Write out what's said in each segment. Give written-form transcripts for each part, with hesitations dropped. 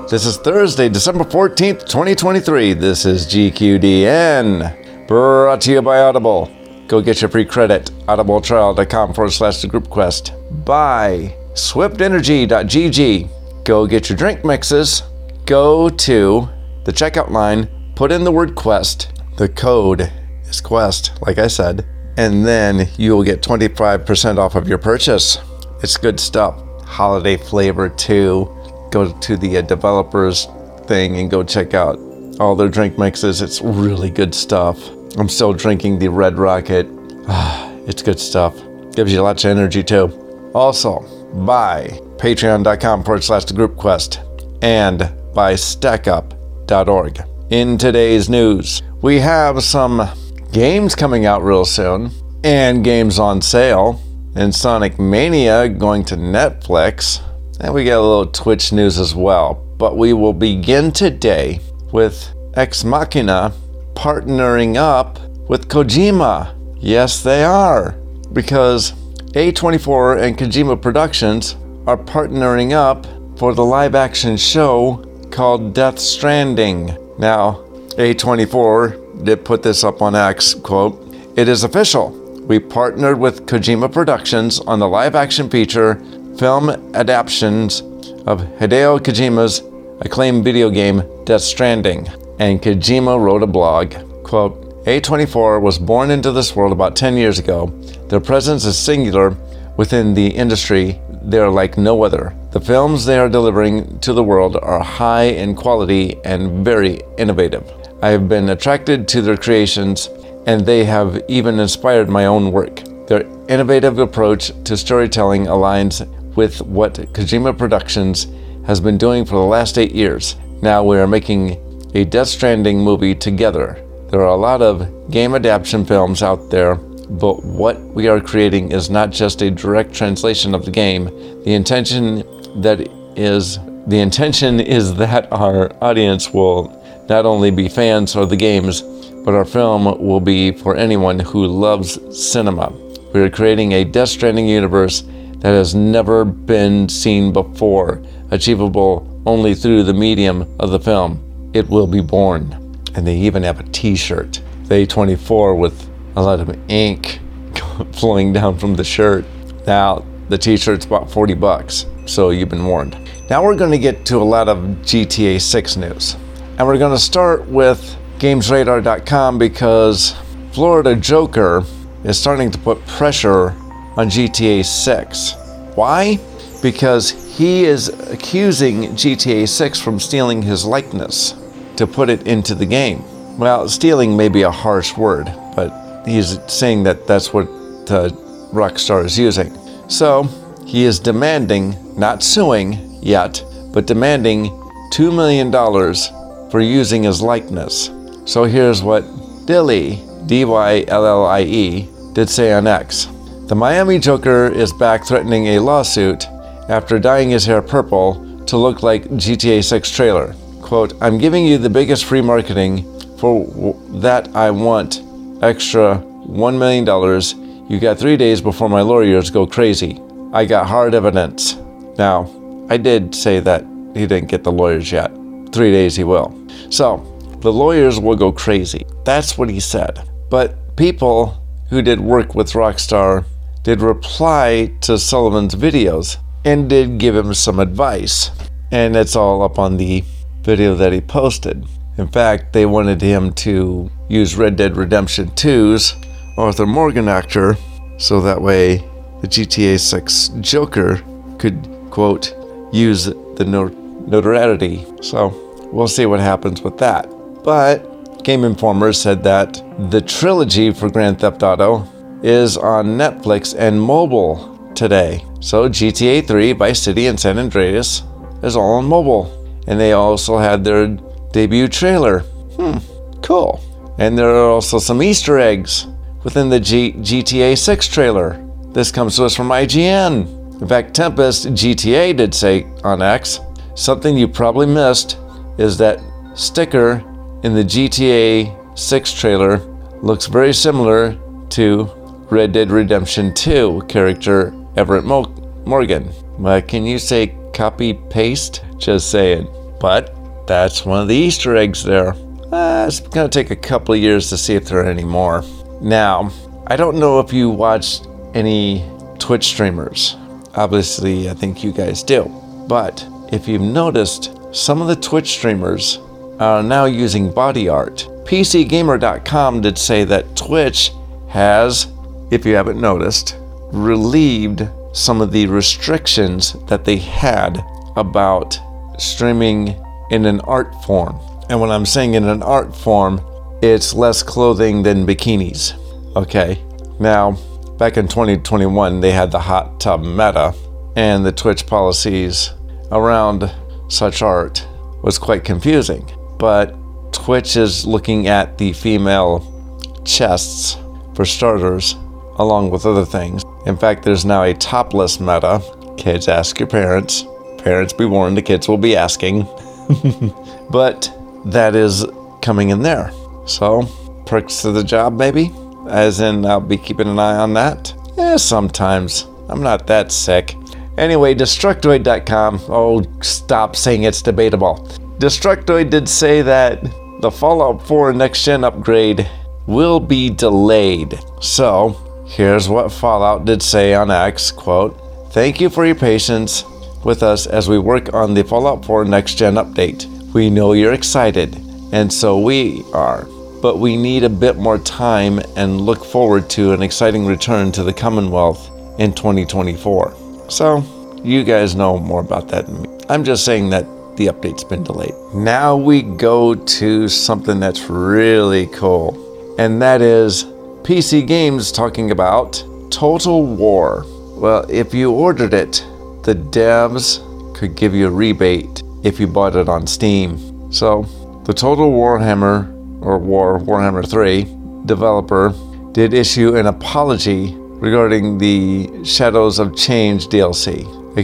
This is Thursday, December 14th, 2023. This is GQDN, brought to you by Audible. Go get your free credit, audibletrial.com/thegroupquest. Buy swiftenergy.gg. Go get your drink mixes. Go to the checkout line, put in the word quest. The code is quest, like I said, and then you will get 25% off of your purchase. It's good stuff. Holiday flavor too. Go to the developers thing and go check out all their drink mixes. It's really good stuff. I'm still drinking the Red Rocket. It's good stuff. Gives you lots of energy too. Also, buy patreon.com/thegroupquest and buy stackup.org. In today's news, we have some games coming out real soon and games on sale, and Sonic Mania going to Netflix. And we got a little Twitch news as well. But we will begin today with Ex Machina partnering up with Kojima. Yes, they are. Because A24 and Kojima Productions are partnering up for the live-action show called Death Stranding. Now, A24 did put this up on X, quote, "It is official. We partnered with Kojima Productions on the live-action feature film adaptations of Hideo Kojima's acclaimed video game Death Stranding." And Kojima wrote a blog, quote, "A24 was born into this world about 10 years ago. Their presence is singular within the industry. They are like no other. The films they are delivering to the world are high in quality and very innovative. I have been attracted to their creations, and they have even inspired my own work. Their innovative approach to storytelling aligns with what Kojima Productions has been doing for the last 8 years. Now we are making a Death Stranding movie together. There are a lot of game adaptation films out there, but what we are creating is not just a direct translation of the game. The intention is that our audience will not only be fans of the games, but our film will be for anyone who loves cinema. We are creating a Death Stranding universe that has never been seen before, achievable only through the medium of the film. It will be born." And they even have a t-shirt, the A24, with a lot of ink flowing down from the shirt. Now, the t-shirt's about $40, so you've been warned. Now we're going to get to a lot of GTA 6 news. And we're going to start with GamesRadar.com because Florida Joker is starting to put pressure on GTA 6. Why? Because he is accusing GTA 6 from stealing his likeness to put it into the game. Well, stealing may be a harsh word, but he's saying that that's what Rockstar is using. So he is demanding, not suing yet, but demanding $2 million for using his likeness. So here's what Dillie, D-Y-L-L-I-E, did say on X. "The Miami Joker is back threatening a lawsuit after dyeing his hair purple to look like GTA 6 trailer. Quote, I'm giving you the biggest free marketing for that. I want extra $1 million. You got 3 days before my lawyers go crazy. I got hard evidence." Now, I did say that he didn't get the lawyers yet. 3 days he will. So, the lawyers will go crazy. That's what he said. But people who did work with Rockstar did reply to Sullivan's videos and did give him some advice. And it's all up on the video that he posted. In fact, they wanted him to use Red Dead Redemption 2's Arthur Morgan actor, so that way the GTA 6 Joker could, quote, use the notoriety. So we'll see what happens with that. But Game Informer said that the trilogy for Grand Theft Auto is on Netflix and mobile today. So GTA 3, Vice City, and San Andreas is all on mobile. And they also had their debut trailer. Cool. And there are also some Easter eggs within the GTA 6 trailer. This comes to us from IGN. In fact, Tempest GTA did say on X, something you probably missed is that sticker in the GTA 6 trailer looks very similar to Red Dead Redemption 2 character Everett Morgan. But can you say copy paste? Just saying. But that's one of the Easter eggs there. It's going to take a couple of years to see if there are any more. Now, I don't know if you watched any Twitch streamers. Obviously, I think you guys do. But if you've noticed, some of the Twitch streamers are now using body art. PCGamer.com did say that Twitch has, if you haven't noticed, relieved some of the restrictions that they had about streaming in an art form. And when I'm saying in an art form, it's less clothing than bikinis. Okay, now back in 2021, they had the hot tub meta, and the Twitch policies around such art was quite confusing. But Twitch is looking at the female chests for starters, along with other things. In fact, there's now a topless meta. Kids, ask your parents. Parents, be warned, the kids will be asking. But that is coming in there. So, perks to the job, maybe? As in, I'll be keeping an eye on that? Sometimes. I'm not that sick. Anyway, Destructoid.com. Oh, stop saying it's debatable. Destructoid did say that the Fallout 4 Next Gen upgrade will be delayed. So, here's what Fallout did say on X, quote, "Thank you for your patience with us as we work on the Fallout 4 Next Gen update. We know you're excited, and so we are. But we need a bit more time and look forward to an exciting return to the Commonwealth in 2024. So, you guys know more about that than me. I'm just saying that the update's been delayed. Now we go to something that's really cool, and that is PC Games talking about Total War. Well, if you ordered it, the devs could give you a rebate if you bought it on Steam. So, the Total Warhammer, or Warhammer 3 developer did issue an apology regarding the Shadows of Change DLC.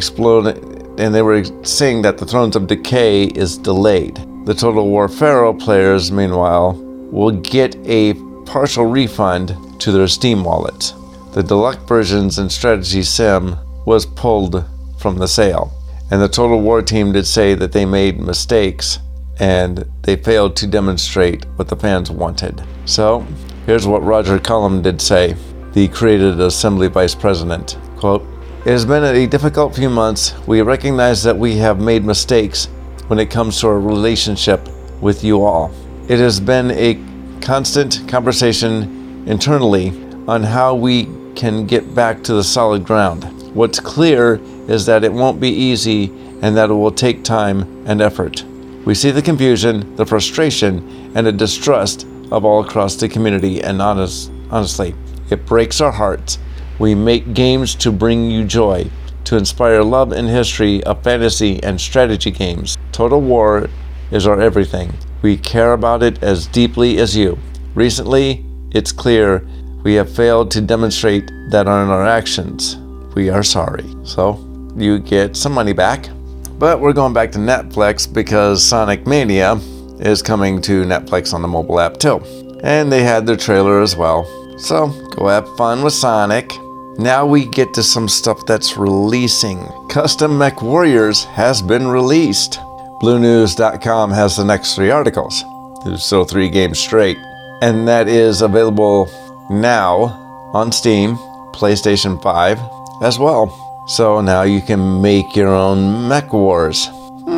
And they were saying that the Thrones of Decay is delayed. The Total War Pharaoh players, meanwhile, will get a partial refund to their Steam wallets. The deluxe versions and strategy sim was pulled from the sale. And the Total War team did say that they made mistakes and they failed to demonstrate what the fans wanted. So, here's what Roger Cullum did say, the Creative Assembly Vice President. Quote, "It has been a difficult few months. We recognize that we have made mistakes when it comes to our relationship with you all. It has been a constant conversation internally on how we can get back to the solid ground. What's clear is that it won't be easy and that it will take time and effort. We see the confusion, the frustration, and the distrust of all across the community, and honestly, it breaks our hearts. We make games to bring you joy, to inspire love and history of fantasy and strategy games. Total War is our everything. We care about it as deeply as you. Recently, it's clear we have failed to demonstrate that in our actions. We are sorry." So, you get some money back. But we're going back to Netflix because Sonic Mania is coming to Netflix on the mobile app too. And they had their trailer as well. So, go have fun with Sonic. Now we get to some stuff that's releasing. Custom Mech Warriors has been released. BlueNews.com has the next 3 articles. There's still 3 games straight. And that is available now on Steam, PlayStation 5 as well. So now you can make your own Mech Wars.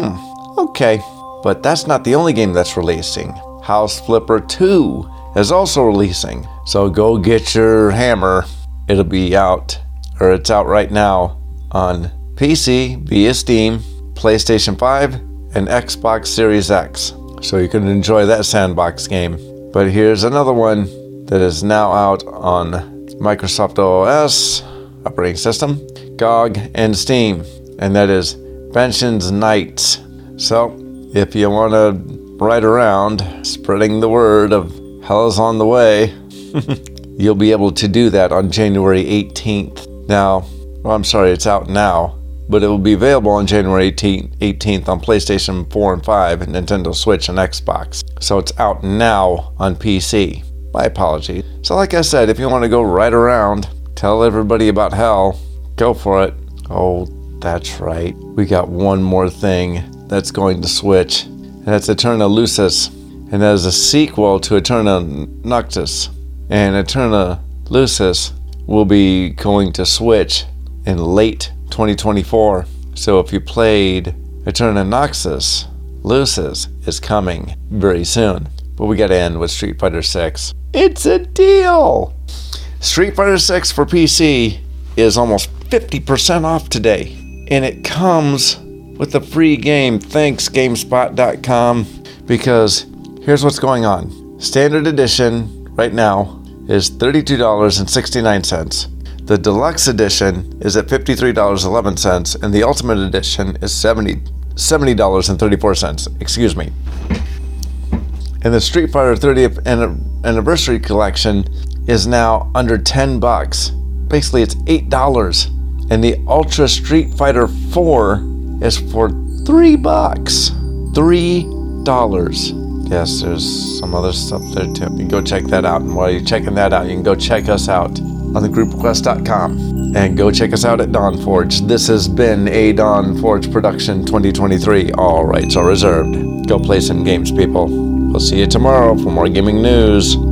Okay. But that's not the only game that's releasing. House Flipper 2 is also releasing. So go get your hammer. It'll be out, or it's out right now on PC via Steam, PlayStation 5, and Xbox Series X. So you can enjoy that sandbox game. But here's another one that is now out on Microsoft OS operating system, GOG, and Steam, and that is Vengeance Knights. So if you want to ride around spreading the word of hell is on the way, you'll be able to do that on January 18th. Now, well, I'm sorry, it's out now, but it will be available on January 18th on PlayStation 4 and 5, Nintendo Switch, and Xbox. So it's out now on PC. My apologies. So like I said, if you want to go right around, tell everybody about hell, go for it. Oh, that's right. We got one more thing that's going to Switch. And that's Eterna Lucis. And that is a sequel to Eterna Noctis. And Eterna Lucis will be going to Switch in late 2024. So if you played Eterna Noctis, Lucis is coming very soon. But we gotta end with Street Fighter 6. It's a deal! Street Fighter 6 for PC is almost 50% off today. And it comes with a free game. Thanks, GameSpot.com. Because here's what's going on. Standard edition right now is $32.69. The deluxe edition is at $53.11. And the ultimate edition is $70.34. Excuse me. And the Street Fighter 30th Anniversary Collection is now under $10. Basically, it's $8. And the Ultra Street Fighter 4 is for $3. $3. Yes, there's some other stuff there too. You can go check that out. And while you're checking that out, you can go check us out on thegroupquest.com. And go check us out at Dawn Forge. This has been a Dawn Forge production 2023. All rights are reserved. Go play some games, people. We'll see you tomorrow for more gaming news.